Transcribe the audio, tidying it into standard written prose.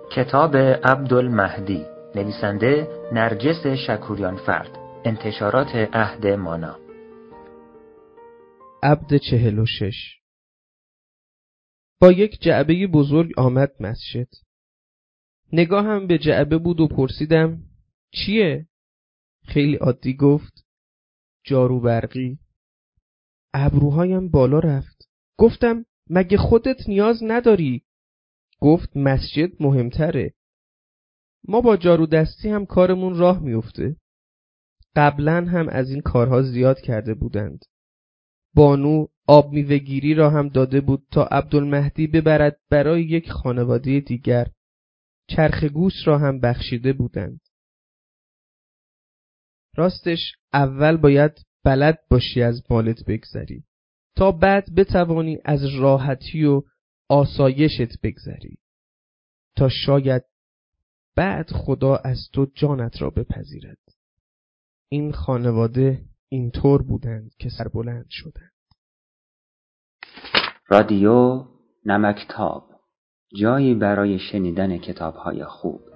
کتاب عبدالمهدی، نویسنده نرجس شکوریانفرد، انتشارات عهد مانا. عبد 46 با یک جعبه بزرگ آمد مسجد. نگاهم به جعبه بود و پرسیدم چیه؟ خیلی عادی گفت جارو برقی. ابروهایم بالا رفت. گفتم مگه خودت نیاز نداری؟ گفت مسجد مهمتره. ما با جارو دستی هم کارمون راه میفته. قبلا هم از این کارها زیاد کرده بودند. بانو آب میوه‌گیری را هم داده بود تا عبدالمهدی ببرد برای یک خانواده دیگر. چرخ گوش را هم بخشیده بودند. راستش اول باید بلد باشی از مالت بگذری تا بعد بتوانی از راحتی و آسایشت بگذری، تا شاید بعد خدا از تو جانت را بپذیرد. این خانواده اینطور بودند که سربلند شدند. رادیو نمکتاب، جایی برای شنیدن کتاب‌های خوب.